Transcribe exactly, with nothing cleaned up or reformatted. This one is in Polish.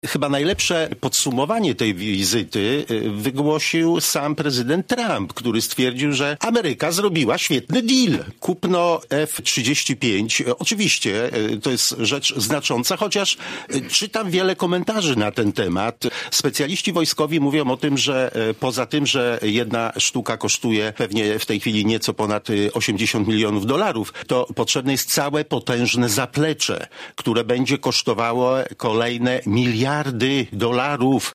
Chyba najlepsze podsumowanie tej wizyty wygłosił sam prezydent Trump, który stwierdził, że Ameryka zrobiła świetny deal. Kupno F trzydzieści pięć, oczywiście to jest rzecz znacząca, chociaż czytam wiele komentarzy na ten temat. Specjaliści wojskowi mówią o tym, że poza tym, że jedna sztuka kosztuje pewnie w tej chwili nieco ponad osiemdziesiąt milionów dolarów, to potrzebne jest całe potężne zaplecze, które będzie kosztowało kolejne miliardy dolarów.